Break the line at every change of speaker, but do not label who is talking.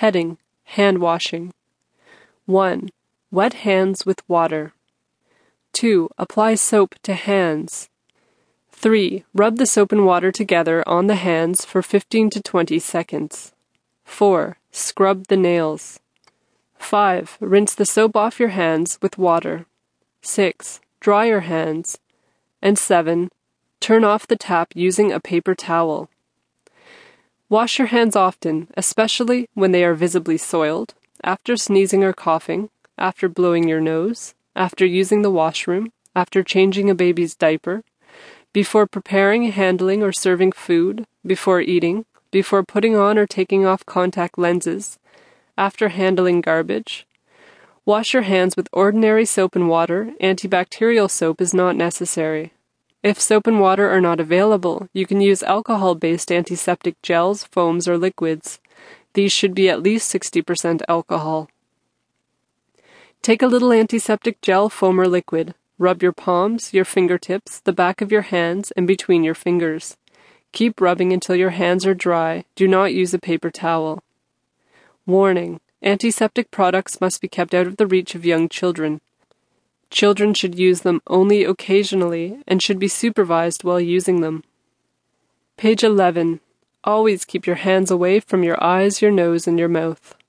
Heading: Hand washing. 1. Wet hands with water. 2. Apply soap to hands. 3. Rub the soap and water together on the hands for 15 to 20 seconds. 4. Scrub the nails. 5. Rinse the soap off your hands with water. 6. Dry your hands. And 7. Turn off the tap using a paper towel. Wash your hands often, especially when they are visibly soiled, after sneezing or coughing, after blowing your nose, after using the washroom, after changing a baby's diaper, before preparing, handling, or serving food, before eating, before putting on or taking off contact lenses, after handling garbage. Wash your hands with ordinary soap and water. Antibacterial soap is not necessary. If soap and water are not available, you can use alcohol-based antiseptic gels, foams, or liquids. These should be at least 60% alcohol. Take a little antiseptic gel, foam, or liquid. Rub your palms, your fingertips, the back of your hands, and between your fingers. Keep rubbing until your hands are dry. Do not use a paper towel. Warning: antiseptic products must be kept out of the reach of young children. Children should use them only occasionally and should be supervised while using them. Page 11. Always keep your hands away from your eyes, your nose, and your mouth.